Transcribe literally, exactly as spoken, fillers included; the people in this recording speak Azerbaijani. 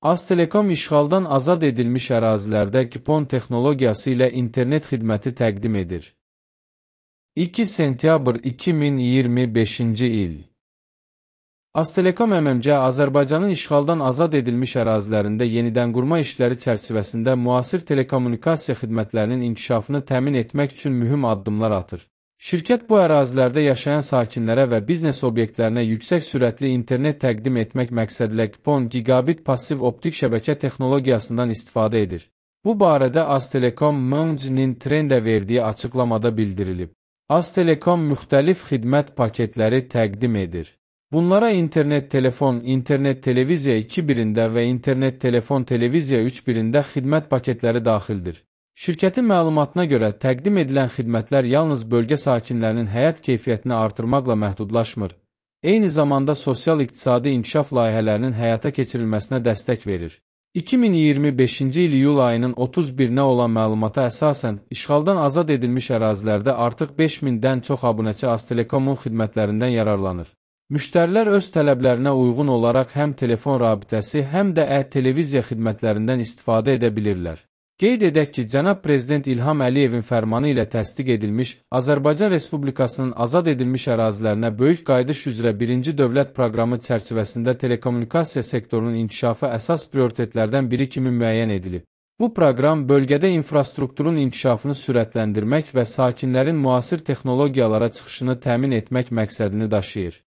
Aztelekom işğaldan azad edilmiş ərazilərdə GPON texnologiyası ilə internet xidməti təqdim edir. iki sentyabr iki min iyirmi beşinci il. Aztelekom M M C Azərbaycanın işğaldan azad edilmiş ərazilərində yenidən qurma işləri çərçivəsində müasir telekommunikasiya xidmətlərinin inkişafını təmin etmək üçün mühüm addımlar atır. Şirkət bu ərazilərdə yaşayan sakinlərə və biznes obyektlərinə yüksək sürətli internet təqdim etmək məqsədilə GPON gigabit passiv optik şəbəkə texnologiyasından istifadə edir. Bu barədə Aztelekom M M C-nin Trendę verdiyi açıqlamada bildirilib. Aztelekom müxtəlif xidmət paketləri təqdim edir. Bunlara internet telefon, internet televiziya iki birində və internet telefon televiziya üç birində xidmət paketləri daxildir. Şirkətin məlumatına görə təqdim edilən xidmətlər yalnız bölgə sakinlərinin həyat keyfiyyətini artırmaqla məhdudlaşmır, eyni zamanda sosial-iqtisadi inkişaf layihələrinin həyata keçirilməsinə dəstək verir. iki min iyirmi beşinci il iyul ayının otuz birinə olan məlumata əsasən, işğaldan azad edilmiş ərazilərdə artıq beş mindən çox abunəçi Aztelekomun xidmətlərindən yararlanır. Müştərilər öz tələblərinə uyğun olaraq həm telefon rabitəsi, həm də ə-televiziya xidmətlərindən istifadə edə bilirlər. Qeyd edək ki, Cənab Prezident İlham Əliyevin fərmanı ilə təsdiq edilmiş Azərbaycan Respublikasının azad edilmiş ərazilərinə böyük qayıdış üzrə birinci dövlət proqramı çərçivəsində telekommunikasiya sektorunun inkişafı əsas prioritetlərdən biri kimi müəyyən edilib. Bu proqram bölgədə infrastrukturun inkişafını sürətləndirmək və sakinlərin müasir texnologiyalara çıxışını təmin etmək məqsədini daşıyır.